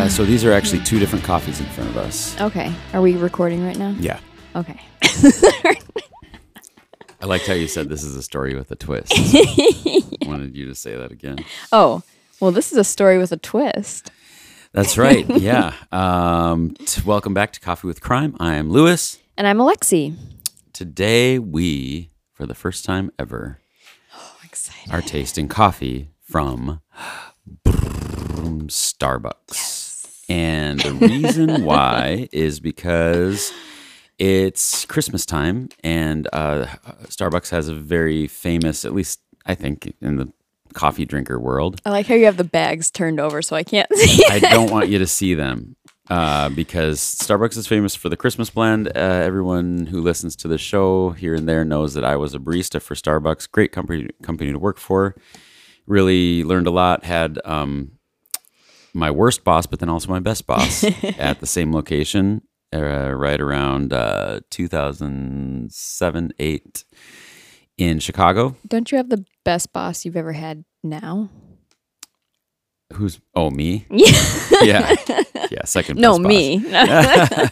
So these are actually two different coffees in front of us. Okay. Are we recording right now? Yeah. Okay. I liked how you said this is a story with a twist. I wanted you to say that again. Oh, well, this is a story with a twist. That's right. Yeah. Welcome back to Coffee with Crime. I'm Lewis. And I'm Alexi. Today we, for the first time ever, are tasting coffee from Starbucks. Yes. And the reason why is because it's Christmas time, and Starbucks has a very famous, at least I think in the coffee drinker world. I like how you have the bags turned over so I can't see it. I don't want you to see them because Starbucks is famous for the Christmas blend. Everyone who listens to the show here and there knows that I was a barista for Starbucks. Great company to work for. Really learned a lot. Had my worst boss, but then also my best boss at the same location right around 2007-08 in Chicago. Don't you have the best boss you've ever had now? Who's, me? Yeah. Yeah, second No, best me. boss.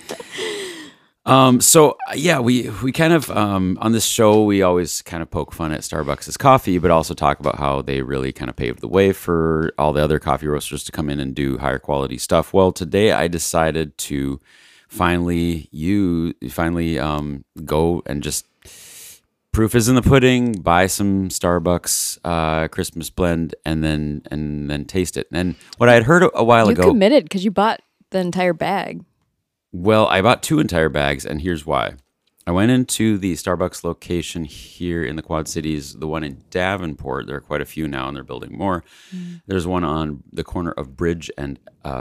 We kind of, on this show, we always kind of poke fun at Starbucks' coffee, but also talk about how they really kind of paved the way for all the other coffee roasters to come in and do higher quality stuff. Well, today I decided to finally go and just, proof is in the pudding, buy some Starbucks Christmas blend and then taste it. And what I had heard a while ago. You committed because you bought the entire bag. Well, I bought 2 entire bags, and here's why. I went into the Starbucks location here in the Quad Cities, the one in Davenport. There are quite a few now, and they're building more. There's one on the corner of Bridge and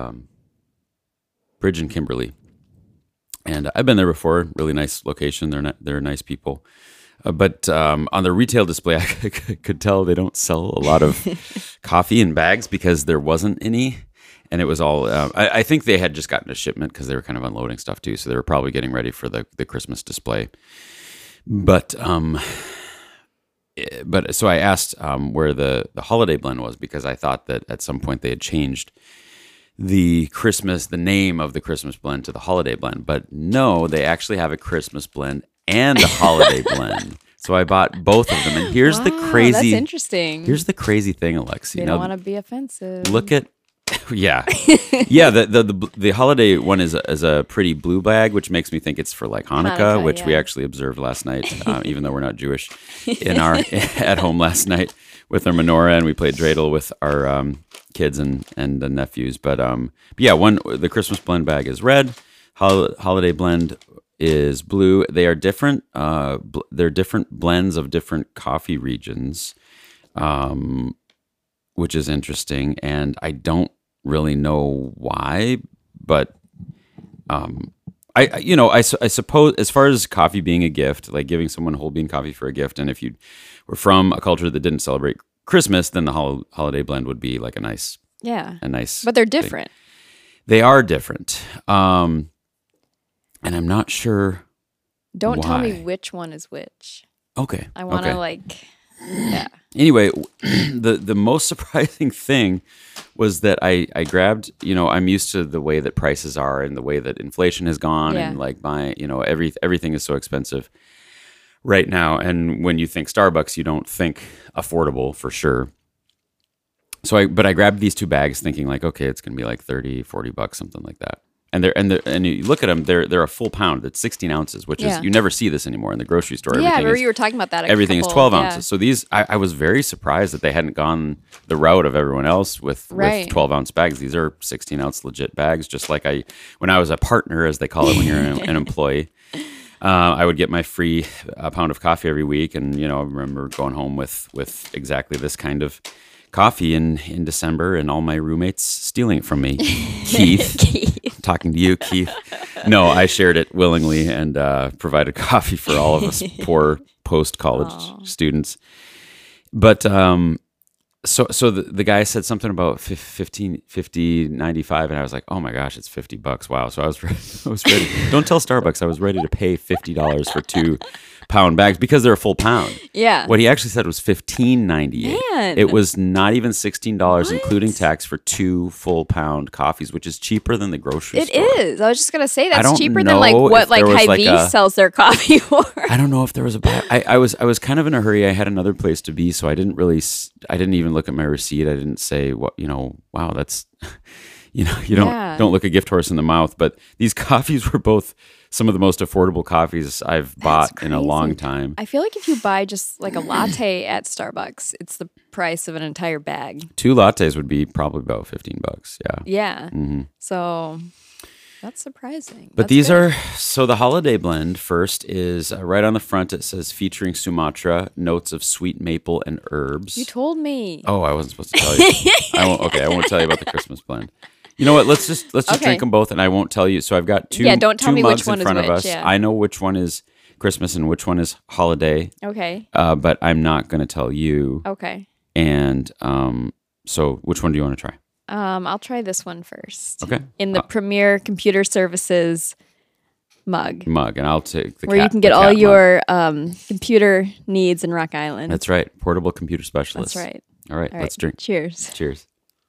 Kimberly. And I've been there before. Really nice location. They're nice people. But on the retail display, I could tell they don't sell a lot of coffee in bags because there wasn't any. And it was all, I think they had just gotten a shipment because they were kind of unloading stuff too. So they were probably getting ready for the Christmas display. But so I asked where the holiday blend was because I thought that at some point they had changed the name of the Christmas blend to the holiday blend. But no, they actually have a Christmas blend and a holiday blend. So I bought both of them. And here's the crazy. That's interesting. Here's the crazy thing, Alexi. They don't want to be offensive. Look at. Yeah. The holiday one is a pretty blue bag, which makes me think it's for like Hanukkah, which we actually observed last night, even though we're not Jewish, at home last night with our menorah, and we played dreidel with our kids and the nephews. But the Christmas blend bag is red, holiday blend is blue. They are different. They're different blends of different coffee regions. Which is interesting, and I don't really know why, but I suppose as far as coffee being a gift, like giving someone whole bean coffee for a gift, and if you were from a culture that didn't celebrate Christmas, then the holiday blend would be like a nice but they're different. Thing. They are different, and I'm not sure. Don't why. tell me which one is which. Okay, I want to yeah. Anyway, the most surprising thing was that I grabbed, I'm used to the way that prices are and the way that inflation has gone and like everything is so expensive right now. And when you think Starbucks, you don't think affordable for sure. So I grabbed these 2 bags thinking like, okay, it's going to be like $30-$40, something like that. And you look at them, they're a full pound. It's 16 ounces, which is, you never see this anymore in the grocery store. Yeah, I remember you were talking about that. Everything is 12 ounces. So these, I was very surprised that they hadn't gone the route of everyone else with 12-ounce bags. These are 16-ounce legit bags, just like when I was a partner, as they call it when you're an employee. I would get my free pound of coffee every week. And, I remember going home with exactly this kind of coffee in December, and all my roommates stealing it from me. Keith. Talking to you, Keith. No, I shared it willingly and provided coffee for all of us poor post-college students. But so the guy said something about $50.95, and I was like, oh my gosh, it's $50. Wow. So I was ready. Don't tell Starbucks I was ready to pay $50 for 2 pound bags because they're a full pound. Yeah. What he actually said was $15.98. Man. It was not even $16, including tax, for 2 full pound coffees, which is cheaper than the grocery store. It is. I was just gonna say I that's don't cheaper than know like what if there like was, Hy-Vee sells their coffee for. I don't know if there was I was kind of in a hurry. I had another place to be, so I didn't even look at my receipt. I didn't say wow, that's you don't look a gift horse in the mouth. But these coffees were both some of the most affordable coffees I've bought in a long time. I feel like if you buy just like a latte at Starbucks, it's the price of an entire bag. 2 lattes would be probably about $15. Yeah. Yeah. Mm-hmm. So that's surprising. But these are, so the holiday blend first is right on the front. It says featuring Sumatra, notes of sweet maple and herbs. You told me. Oh, I wasn't supposed to tell you. I won't tell you about the Christmas blend. You know what? Let's just drink them both, and I won't tell you. So I've got two. Don't tell me which one in front is of us. which, yeah. I know which one is Christmas and which one is holiday. Okay. But I'm not going to tell you. Okay. And so which one do you want to try? I'll try this one first. Okay. In the Premier Computer Services mug, and I'll take the where you can get all your computer needs in Rock Island. That's right. Portable computer specialist. That's right. All right. Let's drink. Cheers. Cheers.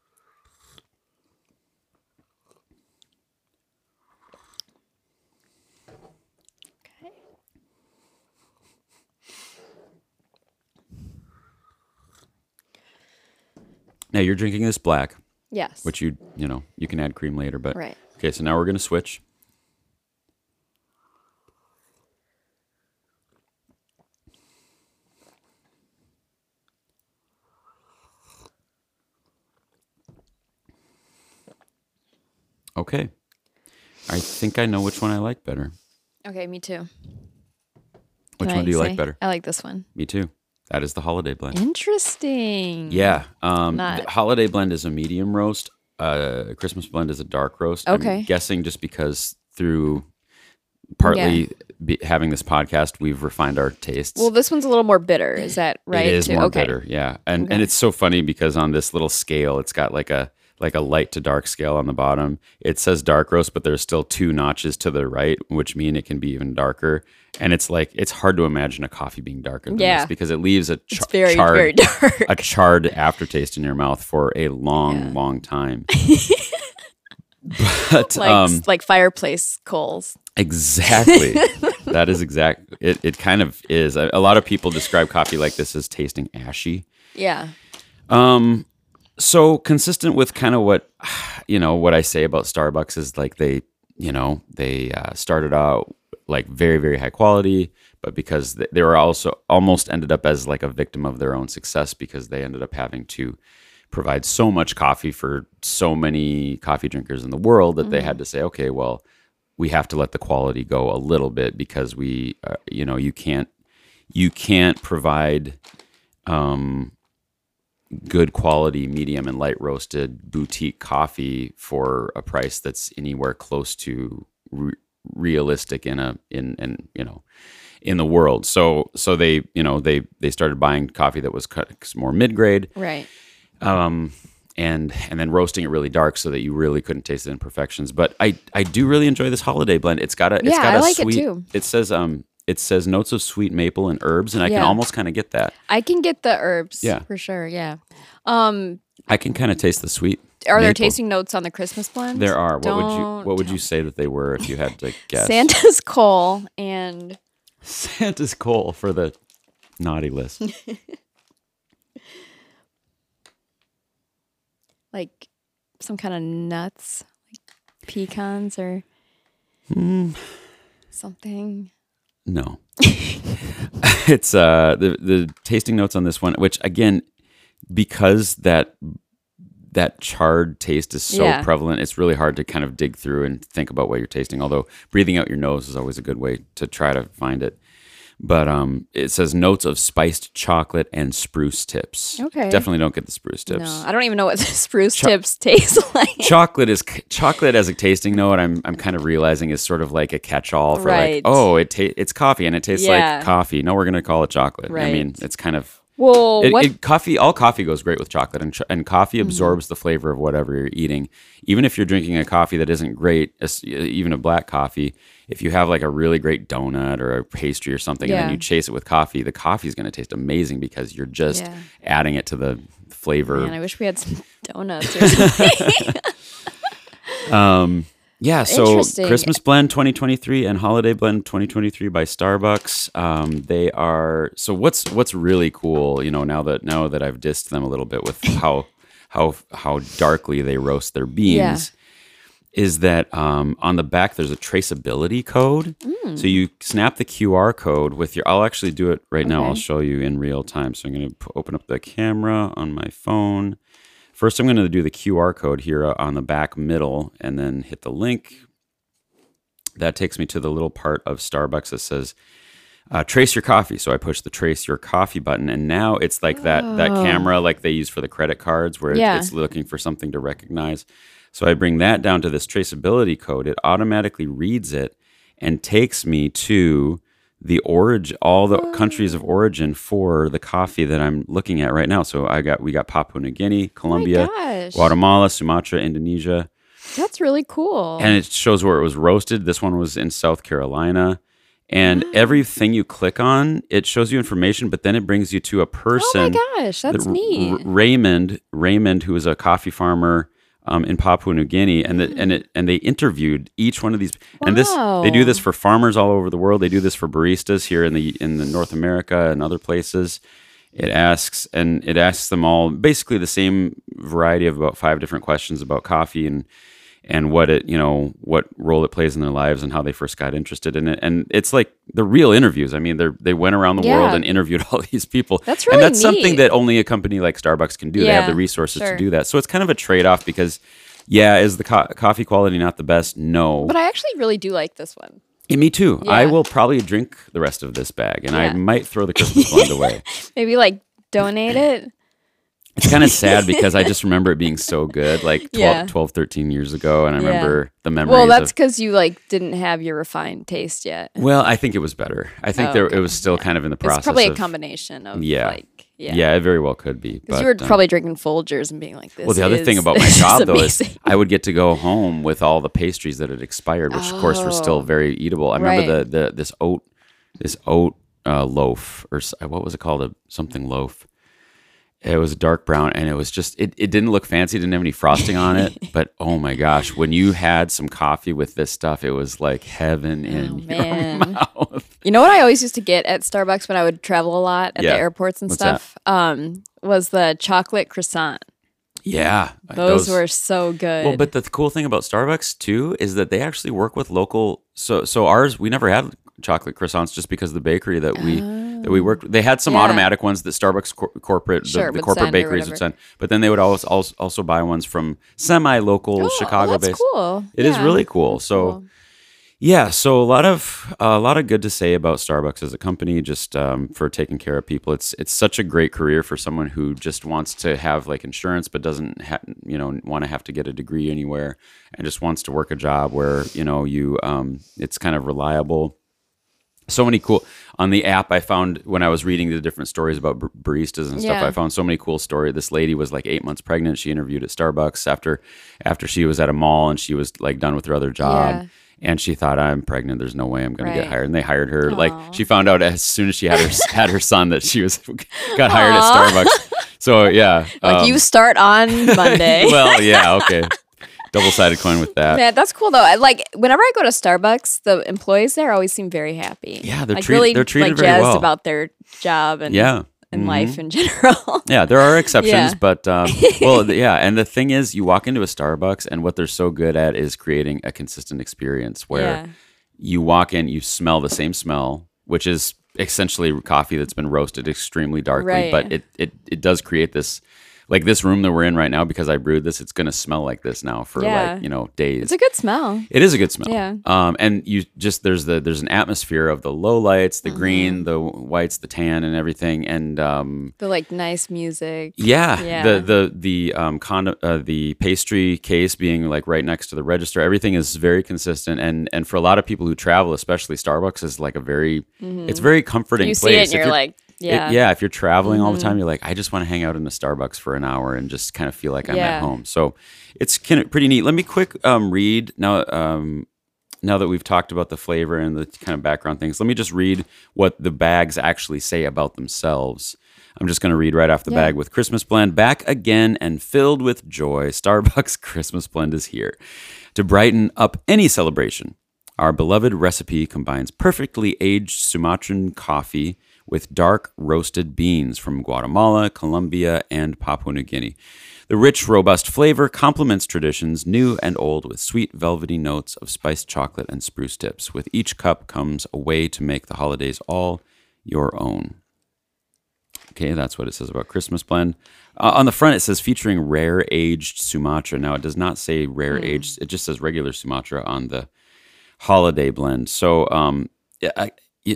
Now you're drinking this black. Yes. Which you can add cream later, but right. Okay, so now we're going to switch. Okay. I think I know which one I like better. Okay, me too. Which one do you like better? I like this one. Me too. That is the holiday blend. Interesting. Yeah. The holiday blend is a medium roast. Christmas blend is a dark roast. Okay. I'm guessing just because through partly having this podcast, we've refined our tastes. Well, this one's a little more bitter. Is that right? It is more bitter, yeah. And it's so funny because on this little scale, it's got like a light to dark scale on the bottom. It says dark roast, but there's still 2 notches to the right, which mean it can be even darker. And it's hard to imagine a coffee being darker than this because it leaves a very dark. a charred aftertaste in your mouth for a long time. But like fireplace coals. Exactly. That is exact. It kind of is. A lot of people describe coffee like this as tasting ashy. Yeah. So consistent with kind of what I say about Starbucks is like they started out like very, very high quality, but because they were also almost ended up as like a victim of their own success because they ended up having to provide so much coffee for so many coffee drinkers in the world that they had to say, okay, well, we have to let the quality go a little bit because we, you can't provide good quality medium and light roasted boutique coffee for a price that's anywhere close to realistic in the world. So they started buying coffee that was more mid grade, right? And then roasting it really dark so that you really couldn't taste the imperfections. But I do really enjoy this holiday blend. It's got a sweet. It too. It says notes of sweet maple and herbs, and I can almost kind of get that. I can get the herbs, for sure. Yeah. I can kind of taste the sweet. Are there tasting notes on the Christmas blend? There are. What would you say that they were if you had to guess? Santa's coal and Santa's coal for the naughty list. Like some kind of nuts, like pecans or something. No. It's the tasting notes on this one, which again, because that charred taste is so prevalent, it's really hard to kind of dig through and think about what you're tasting. Although breathing out your nose is always a good way to try to find it. But it says notes of spiced chocolate and spruce tips. Okay. Definitely don't get the spruce tips. No, I don't even know what the spruce tips taste like. Chocolate as a tasting note. I'm kind of realizing is sort of like a catch-all for right. like, oh, it's coffee and it tastes like coffee. No, we're gonna call it chocolate. Right. I mean, it's kind of all coffee goes great with chocolate, and coffee absorbs the flavor of whatever you're eating. Even if you're drinking a coffee that isn't great, even a black coffee, if you have like a really great donut or a pastry or something, and then you chase it with coffee, the coffee is going to taste amazing because you're just adding it to the flavor. Man, I wish we had some donuts or something. Yeah, so Christmas Blend 2023 and Holiday Blend 2023 by Starbucks. They are so. What's really cool, now that I've dissed them a little bit with how darkly they roast their beans, is that on the back there's a traceability code. So you snap the QR code with your. I'll actually do it right now. I'll show you in real time. So I'm going to open up the camera on my phone. First, I'm going to do the QR code here on the back middle and then hit the link. That takes me to the little part of Starbucks that says, trace your coffee. So I push the trace your coffee button, and now it's like that camera like they use for the credit cards where it's looking for something to recognize. So I bring that down to this traceability code. It automatically reads it and takes me to the origin, all the countries of origin for the coffee that I'm looking at right now. So we got Papua New Guinea, Colombia, Guatemala, Sumatra, Indonesia. That's really cool. And it shows where it was roasted. This one was in South Carolina. And everything you click on, it shows you information, but then it brings you to a person. Oh my gosh, that's neat. Raymond, who is a coffee farmer in Papua New Guinea, and they interviewed each one of these. And they do this for farmers all over the world. They do this for baristas here in the North America and other places. It asks them all basically the same variety of about 5 different questions about coffee and what what role it plays in their lives and how they first got interested in it. And it's like the real interviews. I mean, they went around the world and interviewed all these people. That's really and that's neat. Something that only a company like Starbucks can do. They have the resources to do that. So it's kind of a trade-off because, is the coffee quality not the best? No. But I actually really do like this one. Yeah, me too. Yeah. I will probably drink the rest of this bag, and I might throw the Christmas blend away. Maybe donate it. It's kind of sad because I just remember it being so good, 12, 13 years ago, and I remember the memories. Well, that's because you didn't have your refined taste yet. Well, I think it was better. I think it was still kind of in the process. It's probably a combination of it very well could be. Because you were probably drinking Folgers and being like, this. Well, the other thing about my job though is I would get to go home with all the pastries that had expired, which of course were still very eatable. I remember this oat loaf, or what was it called? Something loaf. It was dark brown, and it was just, it didn't look fancy. It didn't have any frosting on it. But, oh, my gosh, when you had some coffee with this stuff, it was like heaven in your mouth. You know what I always used to get at Starbucks when I would travel a lot at the airports and stuff? Was the chocolate croissant. Yeah. Those were so good. Well, but the cool thing about Starbucks, too, is that they actually work with local. So ours, we never had chocolate croissants just because the bakery that we worked. They had some automatic ones that Starbucks corporate, the corporate bakeries would send, but then they would also buy ones from semi-local Chicago based. Cool. It is really cool. So so a lot of good to say about Starbucks as a company, just for taking care of people. It's such a great career for someone who just wants to have insurance, but doesn't want to have to get a degree anywhere, and just wants to work a job where it's kind of reliable. So many cool on the app. I found when I was reading the different stories about baristas and stuff, I found so many cool stories. This lady was 8 months pregnant. She interviewed at Starbucks after she was at a mall and she was done with her other job. And she thought, I'm pregnant. There's no way I'm going to get hired. And they hired her. Aww. She found out as soon as she had her son that she got hired at Starbucks. So you start on Monday. Well, okay. Double-sided coin with that. Yeah, that's cool though. Whenever I go to Starbucks, the employees there always seem very happy. Yeah, they're they're treated very well about their job and life in general. Yeah, there are exceptions, but and the thing is, you walk into a Starbucks, and what they're so good at is creating a consistent experience where you walk in, you smell the same smell, which is essentially coffee that's been roasted extremely darkly, but it does create this. This room that we're in right now, because I brewed this, it's going to smell like this now for days. It's a good smell. It is a good smell. Yeah. And you just there's an atmosphere of the low lights, the green, the whites, the tan, and everything, and the nice music. Yeah. The pastry case being right next to the register. Everything is very consistent, and for a lot of people who travel, especially Starbucks is a very it's a very comforting you place. You see it, and you're if you're traveling all the time, you're I just want to hang out in a Starbucks for an hour and just kind of feel like I'm at home. So it's pretty neat. Let me quick read now. now that we've talked about the flavor and the kind of background things, let me just read what the bags actually say about themselves. I'm just going to read right off the bag. With Christmas Blend back again and filled with joy, Starbucks Christmas Blend is here to brighten up any celebration. Our beloved recipe combines perfectly aged Sumatran coffee with dark roasted beans from Guatemala, Colombia, and Papua New Guinea. The rich, robust flavor complements traditions, new and old, with sweet, velvety notes of spiced chocolate and spruce tips. With each cup comes a way to make the holidays all your own. Okay, that's what it says about Christmas Blend. On the front, it says featuring rare aged Sumatra. Now, it does not say rare aged. It just says regular Sumatra on the holiday blend. So I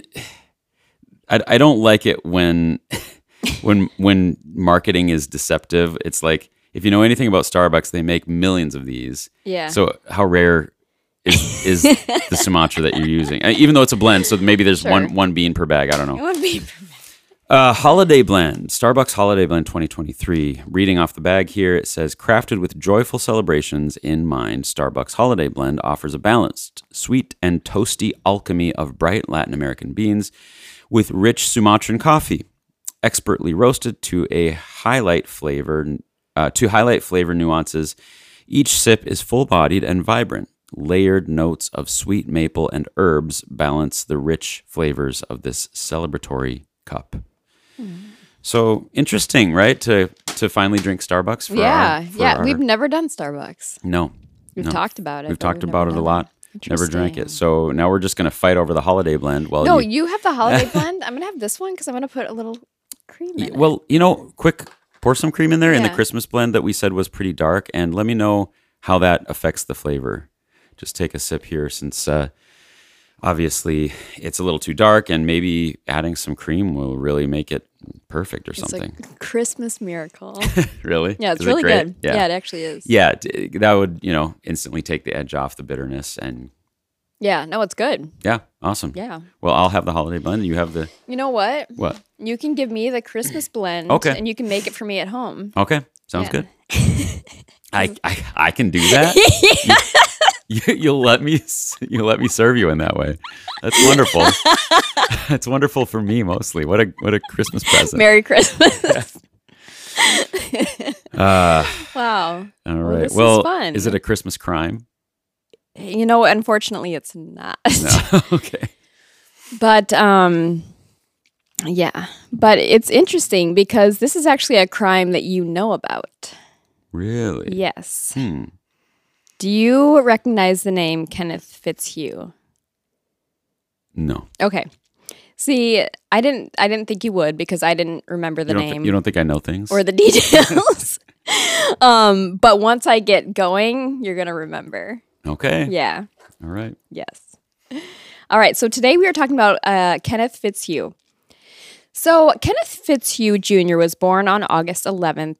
don't like it when when marketing is deceptive. It's like, if you know anything about Starbucks, they make millions of these. Yeah. So how rare is the Sumatra that you're using? Even though it's a blend, so maybe there's one bean per bag. I don't know. One bean per bag. Holiday Blend, Starbucks Holiday Blend 2023. Reading off the bag here, it says, crafted with joyful celebrations in mind, Starbucks Holiday Blend offers a balanced, sweet, and toasty alchemy of bright Latin American beans with rich Sumatran coffee, expertly roasted to highlight flavor nuances. Each sip is full-bodied and vibrant. Layered notes of sweet maple and herbs balance the rich flavors of this celebratory cup. So interesting, right? To finally drink Starbucks. For We've never done Starbucks. No. We've talked about it. We've talked about it a lot. Never drank it. So now we're just going to fight over the holiday blend. Well, you have the holiday blend. I'm going to have this one because I'm going to put a little cream in it. Well, quick, pour some cream in there in the Christmas blend that we said was pretty dark, and let me know how that affects the flavor. Just take a sip here, since obviously it's a little too dark, and maybe adding some cream will really make it perfect or something. It's a Christmas miracle. Really? Yeah, it's really good. Yeah, it actually is. Yeah, that would, instantly take the edge off the bitterness. And yeah, no, it's good. Yeah, awesome. Yeah. Well, I'll have the holiday blend. You have the... You know what? What? You can give me the Christmas blend. Okay. And you can make it for me at home. Okay, sounds good. I can do that? You'll let me serve you in that way. That's wonderful. That's wonderful for me mostly. What a Christmas present. Merry Christmas. Wow. All right. This is fun. Is it a Christmas crime? Unfortunately, it's not. No. Okay. But yeah. But it's interesting because this is actually a crime that you know about. Really? Yes. Do you recognize the name Kenneth Fitzhugh? No. Okay. See, I didn't think you would because I didn't remember the name. You don't think I know things? Or the details. But once I get going, you're going to remember. Okay. Yeah. All right. Yes. All right. So today we are talking about Kenneth Fitzhugh. So Kenneth Fitzhugh Jr. was born on August 11th,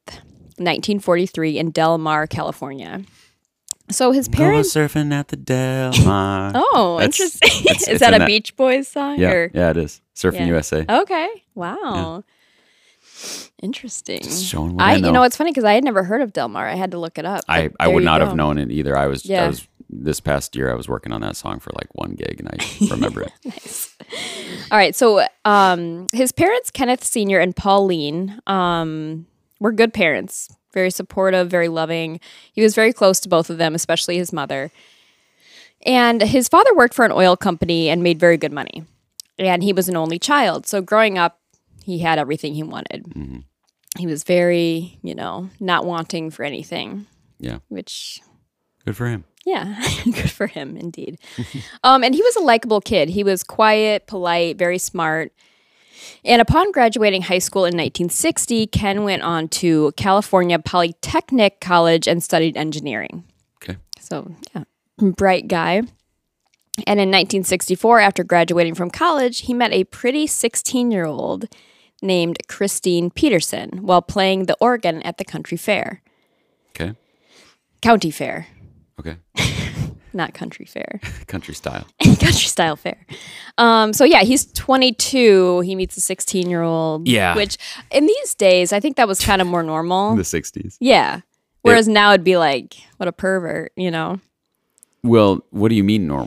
1943 in Del Mar, California. So his parents... Go surfing at the Del Mar. Oh, interesting. Is that a Beach Boys song? Yeah, yeah, it is. Surfing USA. Okay. Wow. Yeah. Interesting. Just showing what I know. You know, it's funny because I had never heard of Del Mar. I had to look it up. I would not have known it either. I was this past year I was working on that song for like one gig and I remember it. Nice. All right. So his parents, Kenneth Sr. and Pauline, were good parents. Very supportive, very loving. He was very close to both of them, especially his mother. And his father worked for an oil company and made very good money. And he was an only child. So growing up, he had everything he wanted. Mm-hmm. He was very, not wanting for anything. Yeah. Which... Good for him. Yeah, good for him, indeed. And he was a likable kid. He was quiet, polite, very smart. And upon graduating high school in 1960, Ken went on to California Polytechnic College and studied engineering. Okay. So, yeah, bright guy. And in 1964, after graduating from college, he met a pretty 16-year-old named Christine Peterson while playing the organ at the country fair. Okay. County fair. Okay. Not country fair. Country style. Country style fair. So yeah, he's 22. He meets a 16-year-old. Yeah. Which in these days, I think that was kind of more normal. The 60s. Yeah. Whereas now it'd be like, what a pervert, Well, what do you mean normal?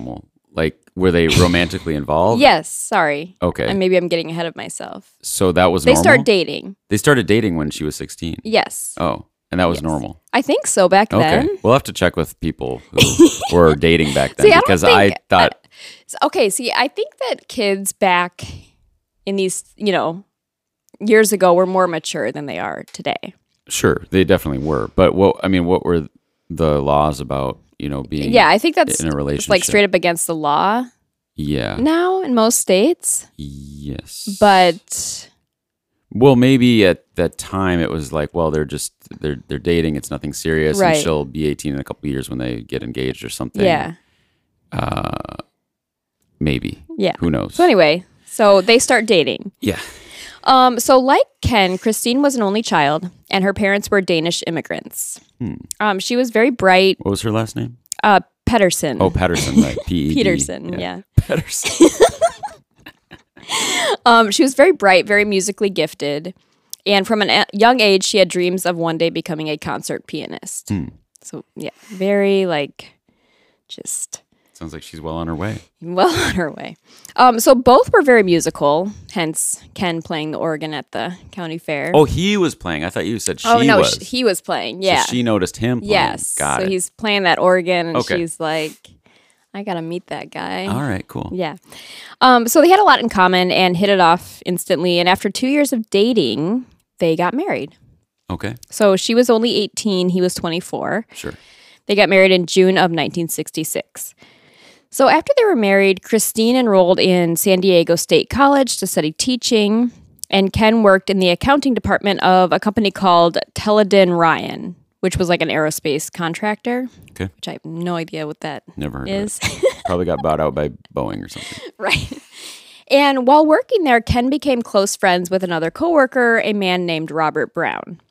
Like, were they romantically involved? Yes. Sorry. Okay. And maybe I'm getting ahead of myself. So that was They normal? start dating. They started dating when she was 16? Yes. Oh, and that was normal? I think so back then. Okay. We'll have to check with people who were dating back then See, because I thought... Okay, see, I think that kids back in these, years ago were more mature than they are today. Sure, they definitely were. But what were the laws about, being I think that's in a relationship? like straight up against the law. Yeah. Now in most states. Yes. But well, maybe at that time it was like, well, they're dating, it's nothing serious, right. and she'll be 18 in a couple of years when they get engaged or something. Yeah. Maybe. Yeah. Who knows? So anyway, so they start dating. Yeah. So like Ken, Christine was an only child, and her parents were Danish immigrants. She was very bright. What was her last name? Pedersen. Oh, Pedersen, right? P-E-D. Peterson, yeah. Pedersen. She was very bright, very musically gifted, and from a young age, she had dreams of one day becoming a concert pianist. So yeah, very just... Sounds like she's well on her way. Well on her way. So both were very musical, hence Ken playing the organ at the county fair. Oh, he was playing. I thought you said she was. Oh, no, he was playing, yeah. So she noticed him playing. Yes. Got it. So he's playing that organ, and Okay. she's like, I got to meet that guy. All right, cool. Yeah. So they had a lot in common and hit it off instantly. And after 2 years of dating, they got married. Okay. So she was only 18. He was 24. Sure. They got married in June of 1966. So after they were married, Christine enrolled in San Diego State College to study teaching, and Ken worked in the accounting department of a company called Teledyne Ryan, which was like an aerospace contractor. Okay. Which I have no idea what that Never heard is. of it. Probably got bought out by Boeing or something. Right. And while working there, Ken became close friends with another coworker, a man named Robert Brown.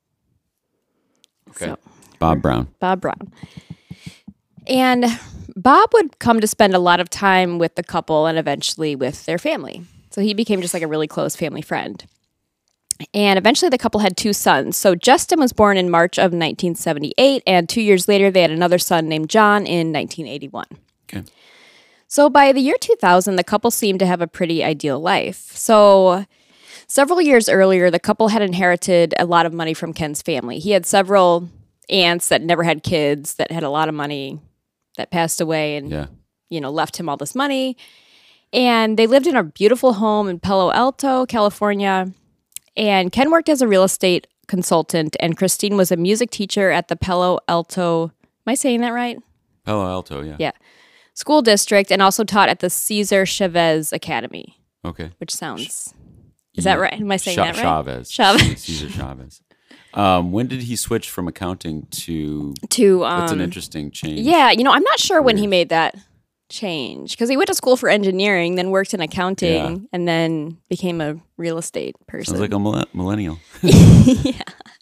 Okay. So, Bob Brown. Bob Brown. And Bob would come to spend a lot of time with the couple and eventually with their family. So he became just like a really close family friend. And eventually the couple had 2 sons. So Justin was born in March of 1978, and 2 years later they had another son named John in 1981. Okay. So by the year 2000, the couple seemed to have a pretty ideal life. So several years earlier, the couple had inherited a lot of money from Ken's family. He had several aunts that never had kids that had a lot of money that passed away and, left him all this money. And they lived in a beautiful home in Palo Alto, California. And Ken worked as a real estate consultant, and Christine was a music teacher at the Palo Alto, am I saying that right? Palo Alto, yeah. Yeah. School district, and also taught at the Cesar Chavez Academy. Okay. Which sounds, is that right? Am I saying that right? Chavez. Chavez. Cesar Chavez. When did he switch from accounting to that's an interesting change. Yeah, I'm not sure when he made that change, because he went to school for engineering, then worked in accounting, and then became a real estate person. Sounds like a millennial. Yeah.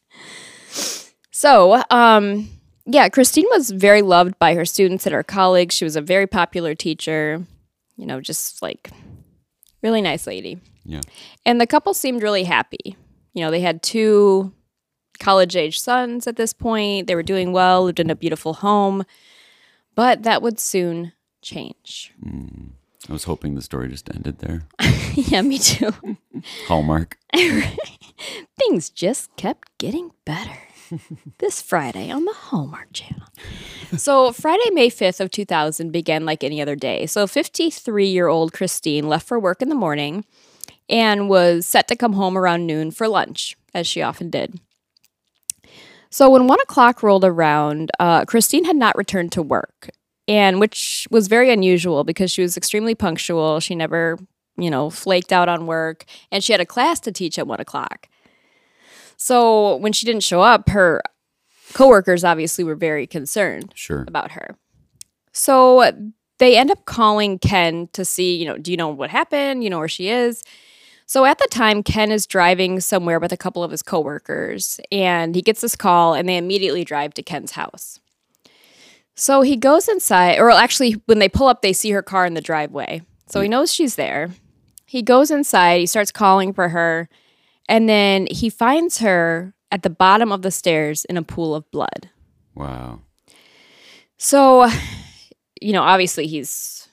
So, Christine was very loved by her students and her colleagues. She was a very popular teacher, just like really nice lady. Yeah. And the couple seemed really happy. They had 2 college-age sons at this point. They were doing well, lived in a beautiful home, but that would soon change. I was hoping the story just ended there. Yeah, me too. Hallmark. Things just kept getting better. This Friday on the Hallmark Channel. So Friday, May 5th of 2000 began like any other day. So 53-year-old Christine left for work in the morning and was set to come home around noon for lunch, as she often did. So when 1 o'clock rolled around, Christine had not returned to work, and which was very unusual because she was extremely punctual. She never, flaked out on work, and she had a class to teach at 1 o'clock. So when she didn't show up, her coworkers obviously were very concerned about her. So they end up calling Ken to see, do you know what happened? You know where she is? So at the time, Ken is driving somewhere with a couple of his coworkers, and he gets this call, and they immediately drive to Ken's house. So he goes inside, or actually, when they pull up, they see her car in the driveway. So he knows she's there. He goes inside, he starts calling for her, and then he finds her at the bottom of the stairs in a pool of blood. Wow. So, obviously he's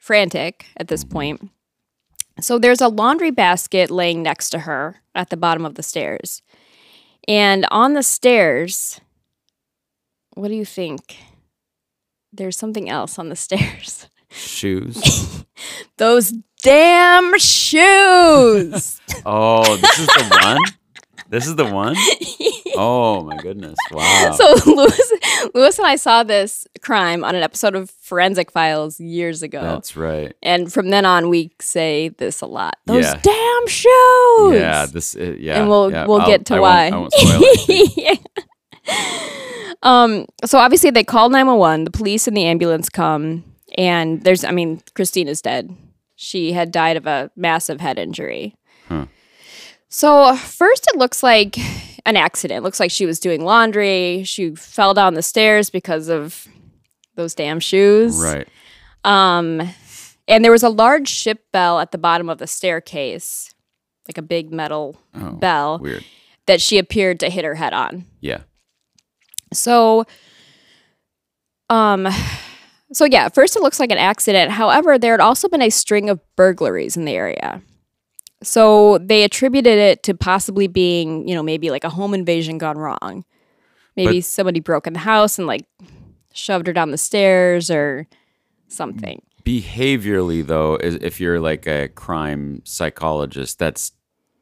frantic at this point. So there's a laundry basket laying next to her at the bottom of the stairs. And on the stairs, what do you think? There's something else on the stairs. Shoes. Those damn shoes. Oh, this is the one? This is the one? Oh, my goodness. Wow. So Lewis and I saw this crime on an episode of Forensic Files years ago. That's right. And from then on, we say this a lot. Those damn shoes. Yeah. And we'll get to why. I won't spoil it. So obviously they call 911. The police and the ambulance come. And Christine is dead. She had died of a massive head injury. Huh. So first it looks like an accident. It looks like she was doing laundry. She fell down the stairs because of those damn shoes. Right. And there was a large ship bell at the bottom of the staircase, like a big metal bell. Weird. That she appeared to hit her head on. Yeah. So, at first it looks like an accident. However, there had also been a string of burglaries in the area. So they attributed it to possibly being, maybe like a home invasion gone wrong. Maybe somebody broke in the house and like shoved her down the stairs or something. Behaviorally, though, if you're like a crime psychologist, that's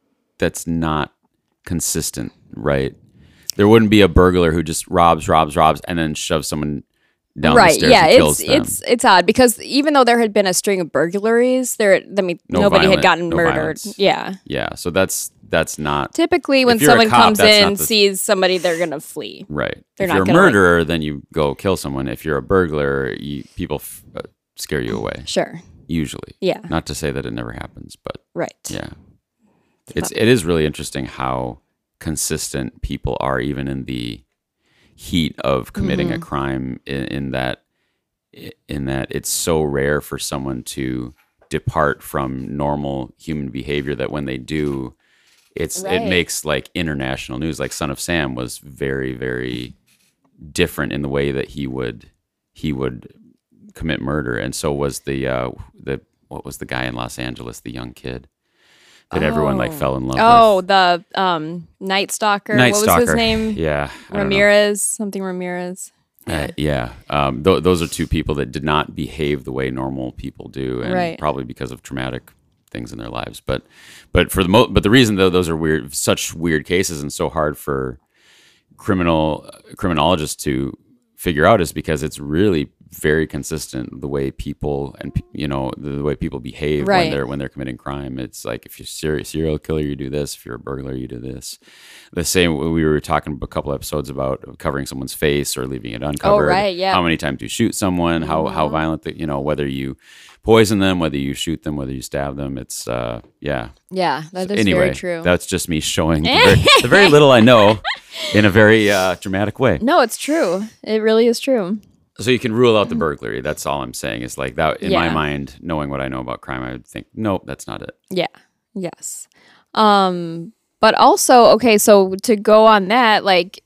not consistent, right? There wouldn't be a burglar who just robs, and then shoves someone down the stairs and kills them. It's odd because even though there had been a string of burglaries, nobody had gotten murdered. Violence. Yeah. Yeah. So that's not typically when someone comes in and sees somebody, they're gonna flee. Right. They're if not you're a gonna, murderer, then you go kill someone. If you're a burglar, people scare you away. Sure. Usually. Yeah. Not to say that it never happens, but right. Yeah. It is really interesting how consistent people are, even in the heat of committing a crime. In that it's so rare for someone to depart from normal human behavior that when they do, it makes like international news. Like Son of Sam was very, very different in the way that he would commit murder, and so was the what was the guy in Los Angeles, the young kid that everyone like fell in love with. Oh, the Night Stalker. What was his name? Yeah, Ramirez, something Ramirez. Yeah. Those are two people that did not behave the way normal people do, and probably because of traumatic things in their lives. But the reason though those are such weird cases and so hard for criminologists to figure out is because it's really very consistent the way people the way people behave when they're committing crime. It's like if you're a serial killer, you do this. If you're a burglar, you do this. The same, we were talking a couple episodes about covering someone's face or leaving it uncovered. Oh, right, yeah. How many times you shoot someone, how violent, whether you poison them, whether you shoot them, whether you stab them. It's, yeah. Yeah, that is very true. That's just me showing the very little I know in a very dramatic way. No, it's true. It really is true. So you can rule out the burglary. That's all I'm saying. Is like that in my mind, knowing what I know about crime, I would think, nope, that's not it. Yeah. Yes. But also, okay, so to go on that, like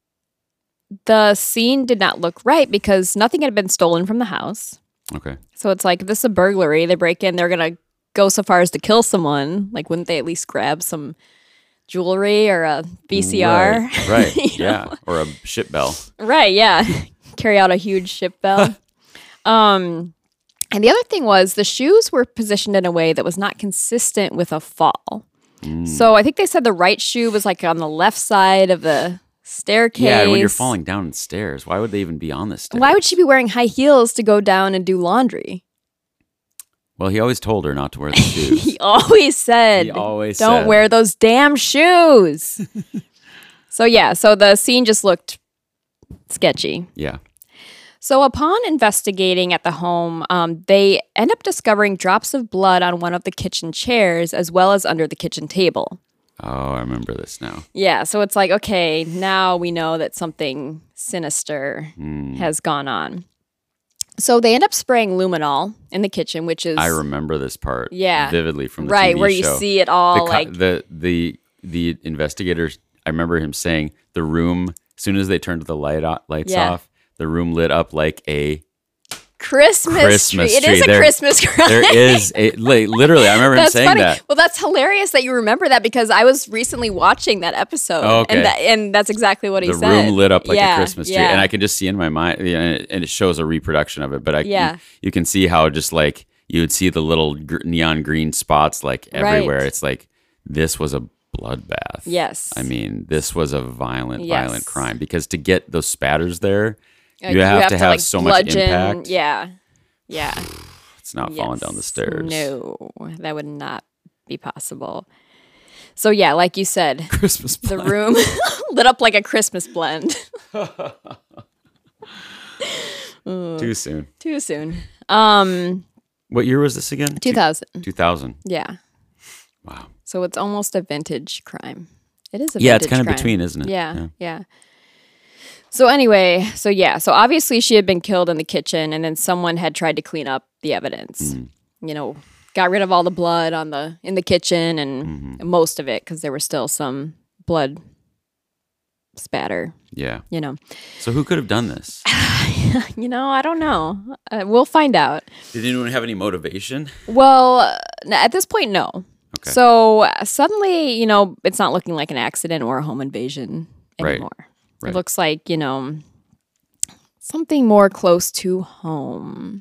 the scene did not look right because nothing had been stolen from the house. Okay. So it's like, this is a burglary. They break in, they're going to go so far as to kill someone. Like, wouldn't they at least grab some jewelry or a VCR? Right. Yeah. Or a ship bell. Right. Yeah. Carry out a huge ship bell. And the other thing was the shoes were positioned in a way that was not consistent with a fall. So I think they said the right shoe was like on the left side of the staircase. Yeah, when you're falling down the stairs, why would they even be on the stairs? Why would she be wearing high heels to go down and do laundry? Well, he always told her not to wear the shoes. He always said, don't wear those damn shoes. So the scene just looked sketchy. Yeah. So upon investigating at the home, they end up discovering drops of blood on one of the kitchen chairs as well as under the kitchen table. Oh, I remember this now. Yeah, so it's like, okay, now we know that something sinister has gone on. So they end up spraying luminol in the kitchen, which is... I remember this part vividly from the TV show. Where you see it all. The investigators, I remember him saying the room, as soon as they turned the lights off, the room lit up like a Christmas tree. It is a Christmas crime. There is literally. I remember him saying funny. that. Well, that's hilarious that you remember that because I was recently watching that episode, and that's exactly what he said. The room lit up like a Christmas tree, and I can just see in my mind, and it shows a reproduction of it. But you can see how just like you would see the little neon green spots like everywhere. Right. It's like this was a bloodbath. Yes, I mean this was a violent crime because to get those spatters there. You have to have like so much impact. Yeah. It's not falling down the stairs. No, that would not be possible. So yeah, like you said, Christmas blend. The room lit up like a Christmas blend. Too soon. Too soon. What year was this again? 2000. 2000. Yeah. Wow. So it's almost a vintage crime. It is a vintage Yeah, it's kind of crime. between, isn't it? Yeah. So anyway, so obviously she had been killed in the kitchen and then someone had tried to clean up the evidence. Got rid of all the blood in the kitchen and most of it because there was still some blood spatter. Yeah. So who could have done this? I don't know. We'll find out. Did anyone have any motivation? Well, at this point, no. Okay. So suddenly, it's not looking like an accident or a home invasion anymore. Right. It looks like, something more close to home.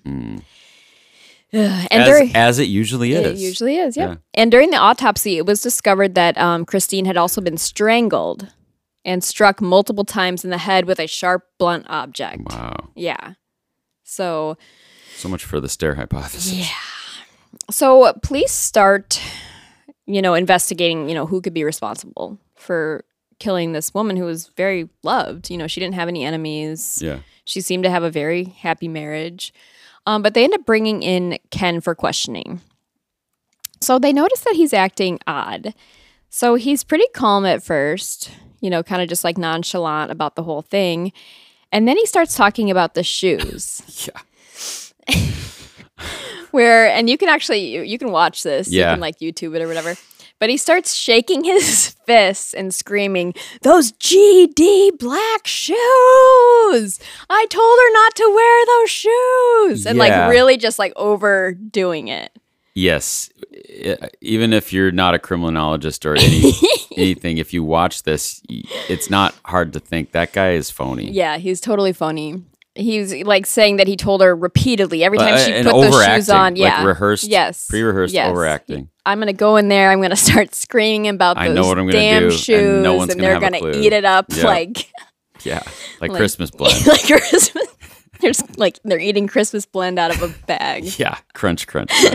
And as it usually is. It usually is, yeah. And during the autopsy, it was discovered that Christine had also been strangled and struck multiple times in the head with a sharp, blunt object. Wow. Yeah. So much for the stare hypothesis. Yeah. So police start, investigating, who could be responsible for killing this woman who was very loved. She didn't have any enemies. Yeah. She seemed to have a very happy marriage. But they end up bringing in Ken for questioning. So they notice that he's acting odd. So he's pretty calm at first, kind of just like nonchalant about the whole thing. And then he starts talking about the shoes. Yeah. And you can watch this. Yeah. You can like YouTube it or whatever. But he starts shaking his fists and screaming, "Those GD black shoes! I told her not to wear those shoes!" And like really just like overdoing it. Yes. Even if you're not a criminologist or anything, if you watch this, it's not hard to think that guy is phony. Yeah, he's totally phony. He's like saying that he told her repeatedly every time she put those shoes on. Yeah. Like rehearsed, pre-rehearsed overacting. I'm going to go in there. I'm going to start screaming about those damn shoes. And they're going to eat it up like... Yeah, like Christmas blend. Like Christmas... they're eating Christmas blend out of a bag. Yeah, crunch.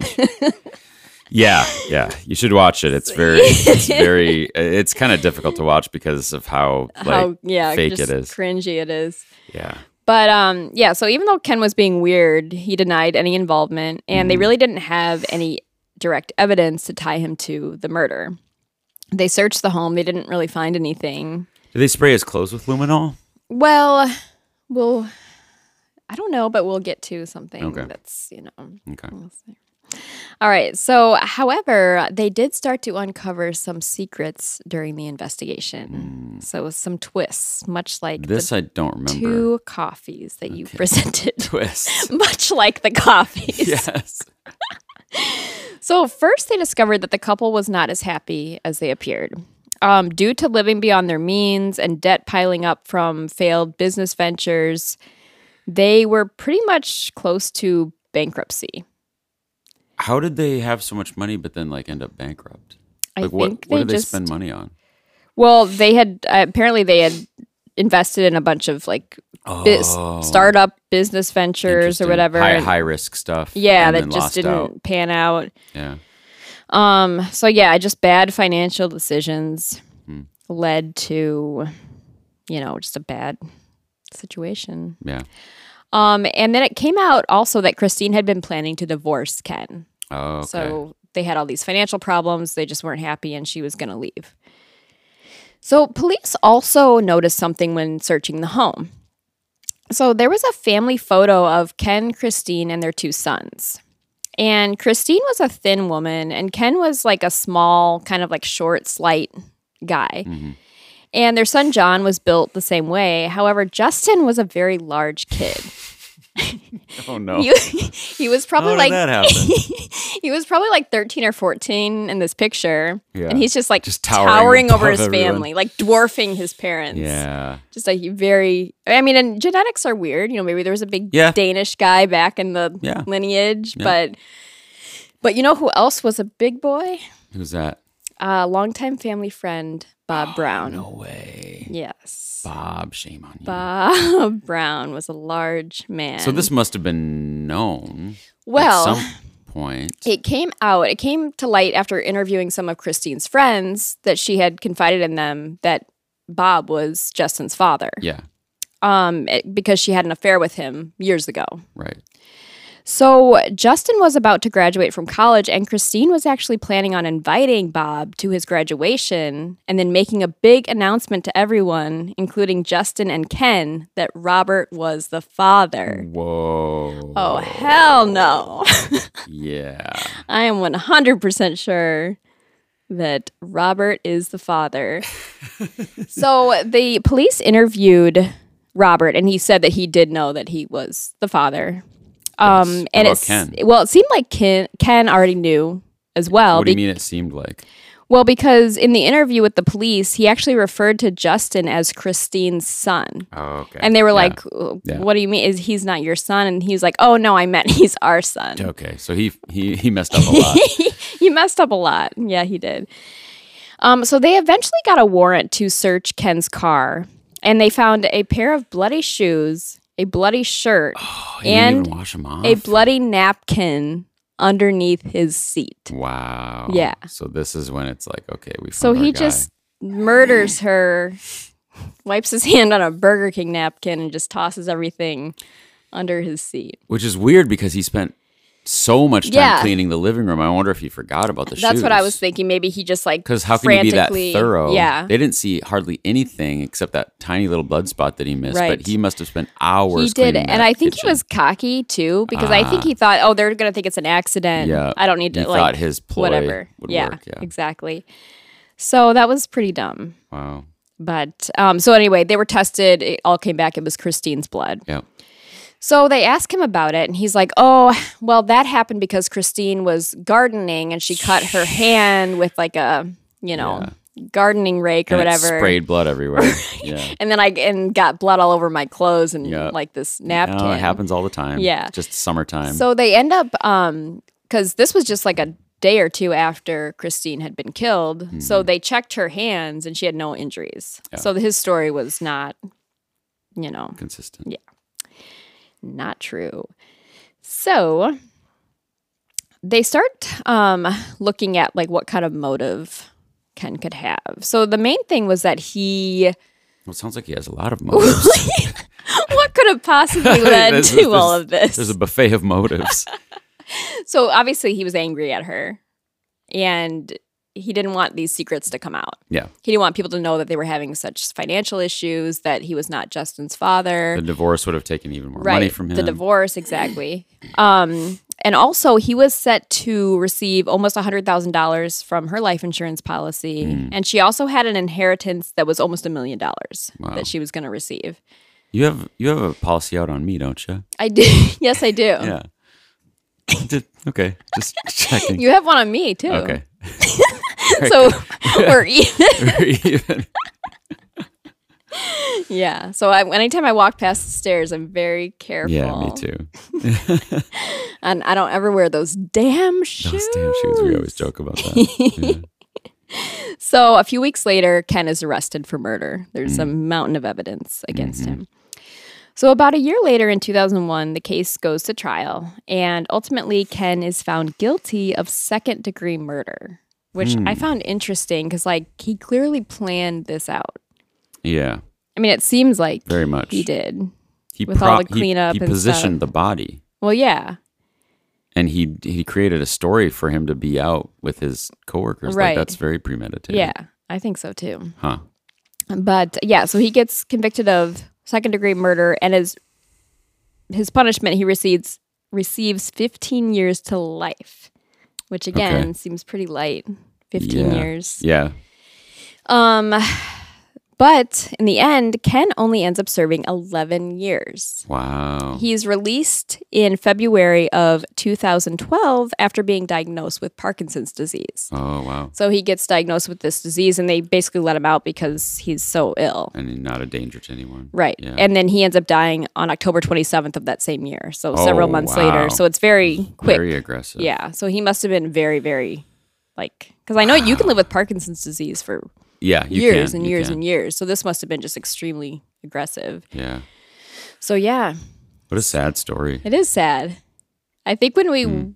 Yeah. You should watch it. It's it's kind of difficult to watch because of how fake it is. Cringy it is. Yeah. But so even though Ken was being weird, he denied any involvement, and they really didn't have any direct evidence to tie him to the murder. They searched the home. They didn't really find anything. Did they spray his clothes with luminol? Well, I don't know, but we'll get to something that's, Okay. We'll see. All right. So, however, they did start to uncover some secrets during the investigation. So, some twists, much like I don't remember. 2 coffees that you presented. Twists. Much like the coffees. Yes. So, first they discovered that the couple was not as happy as they appeared. Due to living beyond their means and debt piling up from failed business ventures, they were pretty much close to bankruptcy. How did they have so much money but then end up bankrupt? What did they spend money on? Well, they had apparently they had invested in a bunch of startup business ventures or whatever. High risk stuff. Yeah, that just didn't pan out. Yeah. Just bad financial decisions led to, just a bad situation. Yeah. And then it came out also that Christine had been planning to divorce Ken. Oh, okay. So they had all these financial problems. They just weren't happy, and she was going to leave. So police also noticed something when searching the home. So there was a family photo of Ken, Christine, and their 2 sons. And Christine was a thin woman, and Ken was like a small, kind of like short, slight guy. Mm-hmm. And their son, John, was built the same way. However, Justin was a very large kid. Oh no. He was probably How did that happen? he was probably like 13 or 14 in this picture. Yeah. And he's just like Just towering over above his everyone. family, like dwarfing his parents. Yeah. Just like I mean, and genetics are weird. You know, maybe there was a big Yeah. Danish guy back in the Yeah. lineage, Yeah. but you know who else was a big boy? Who's that? Longtime family friend, Bob Brown. No way. Yes. Bob, shame on you. Bob Brown was a large man. So this must have been known well, at some point. It came to light after interviewing some of Christine's friends that she had confided in them that Bob was Justin's father. Yeah, Because she had an affair with him years ago. right. So Justin was about to graduate from college, and Christine was actually planning on inviting Bob to his graduation and then making a big announcement to everyone, including Justin and Ken, that Robert was the father. Whoa. Oh, hell no. Yeah. I am 100% sure that Robert is the father. So the police interviewed Robert, and he said that he did know that he was the father. And Ken? Well, it seemed like Ken already knew as well. What do you mean it seemed like? Well, because in the interview with the police, he actually referred to Justin as Christine's son. Oh, okay. And they were Yeah. like, Yeah. what do you mean? He's not your son? And he was like, oh, no, I meant he's our son. Okay, so he messed up a lot. He messed up a lot. Yeah, he did. So they eventually got a warrant to search Ken's car, and they found a pair of bloody shoes, a bloody shirt, He didn't and even wash him off. a bloody napkin underneath his seat. Wow. Yeah. So this is when it's like, okay, we found So our he guy. just murders her, wipes his hand on a Burger King napkin, and just tosses everything under his seat. Which is weird because he spent so much time Yeah. cleaning the living room. I wonder if he forgot about the shoes. That's what I was thinking. Maybe he just like Because how can you be that frantically- thorough? Yeah. They didn't see hardly anything except that tiny little blood spot that he missed. Right. But he must have spent hours He did, cleaning and that I think kitchen. he was cocky too, because I think he thought, "Oh, they're gonna think it's an accident. Yeah. I don't need to He like thought his ploy whatever." would yeah, work, yeah. exactly. So that was pretty dumb. Wow. But so anyway, they were tested. It all came back. It was Christine's blood. Yeah. So they asked him about it, and he's like, "Oh, well, that happened because Christine was gardening, and she cut her hand with like a, gardening rake or And it whatever." sprayed blood everywhere. Yeah. And then I got blood all over my clothes and Yeah. like this napkin. No, it happens all the time. Yeah. Just summertime. So they end up, because this was just like a day or two after Christine had been killed. So they checked her hands and she had no injuries. Yeah. So his story was not, consistent. not true. So they start looking at like what kind of motive Ken could have. So the main thing was that Well, it sounds like he has a lot of motives. what could have possibly led to all of this? There's a buffet of motives. So obviously he was angry at her, and he didn't want these secrets to come out. Yeah. He didn't want people to know that they were having such financial issues, that he was not Justin's father. The divorce would have taken even more money from him. The divorce, exactly. And also, he was set to receive almost $100,000 from her life insurance policy. And she also had an inheritance that was almost $1 million that she was going to receive. You have a policy out on me, don't you? I do. Yes, I do. Yeah. Okay. Just checking. You have one on me, too. Okay. So we're even. We're even. Yeah. So anytime I walk past the stairs, I'm very careful. Yeah, me too. And I don't ever wear those damn shoes. Those damn shoes. We always joke about that. So a few weeks later, Ken is arrested for murder. There's a mountain of evidence against him. So about a year later, in 2001, the case goes to trial, and ultimately Ken is found guilty of second-degree murder, which I found interesting because, like, he clearly planned this out. Yeah. I mean, it seems like Very much. he did. He with all the cleanup He and positioned stuff. the body, Well, yeah. and he created a story for him to be out with his coworkers. Right. Like, that's very premeditated. Yeah, I think so too. Huh. But yeah, so he gets convicted of second-degree murder, and as his punishment, he receives 15 years to life, which again seems pretty light. 15 years. Yeah. But in the end, Ken only ends up serving 11 years. Wow. He's released in February of 2012 after being diagnosed with Parkinson's disease. Oh, wow. So he gets diagnosed with this disease, and they basically let him out because he's so ill. And he's not a danger to anyone. Right. Yeah. And then he ends up dying on October 27th of that same year. So several months later. So it's very quick. Very aggressive. Yeah. So he must have been very, very, because I know you can live with Parkinson's disease for years and years and years. So this must have been just extremely aggressive. Yeah. So yeah. What a sad story. It is sad. I think when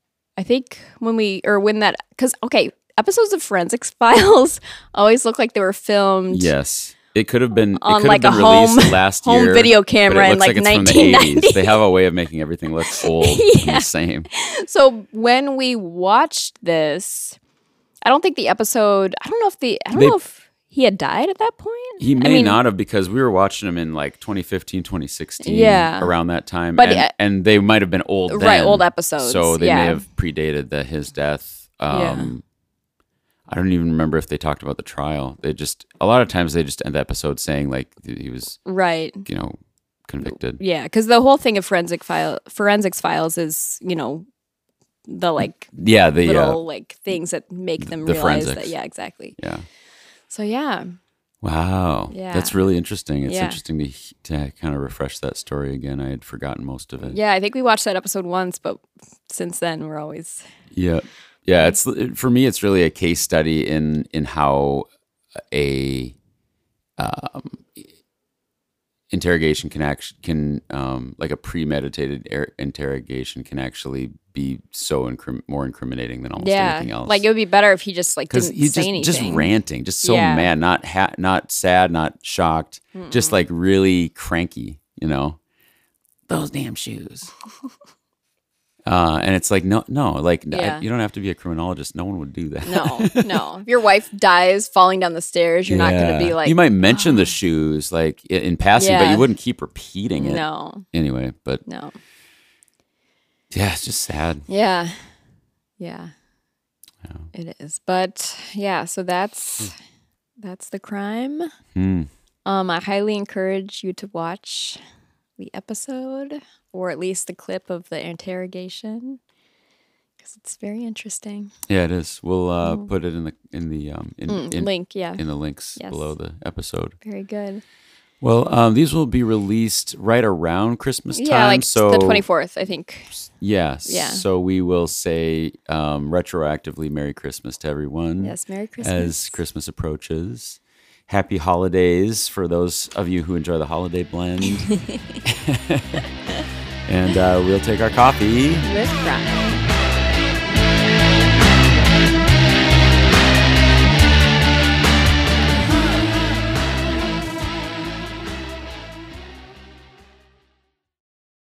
episodes of Forensics Files always look like they were filmed. Yes. It could have been on it like have been a released last year. Home video camera in like it's 1990. from the 80s. They have a way of making everything look old and the same. So when we watched this, I don't think the episode, I don't know if he had died at that point. He may not have, because we were watching him in like 2015, 2016, around that time. But and they might have been old then. Right, old episodes. So they may have predated his death. I don't even remember if they talked about the trial. A lot of times they just end the episode saying like he was convicted. Yeah, because the whole thing of Forensics Files is, the little things that make them realize forensics. that exactly. Yeah. So yeah. Wow. Yeah. That's really interesting. It's interesting to kind of refresh that story again. I had forgotten most of it. Yeah, I think we watched that episode once, but since then we're always Yeah, for me it's really a case study in how a interrogation can like a premeditated interrogation can actually be so more incriminating than almost anything else. Like it would be better if he just didn't say anything. Just ranting, just so mad, not sad, not shocked, just like really cranky, those damn shoes. And it's like, no, like you don't have to be a criminologist. No one would do that. No. If your wife dies falling down the stairs, you're not going to be like... You might mention the shoes like in passing, but you wouldn't keep repeating it. No. Anyway, but... No. Yeah, it's just sad. Yeah. It is. But yeah, so that's the crime. I highly encourage you to watch the episode, or at least the clip of the interrogation, because it's very interesting. Yeah, it is. We'll put it in the link. In the links below the episode. Very good. Well, these will be released right around Christmas time. Yeah, like so the 24th, I think. Yes. Yeah. So we will say retroactively Merry Christmas to everyone. Yes, Merry Christmas. As Christmas approaches. Happy holidays for those of you who enjoy the holiday blend. And we'll take our coffee. With crime.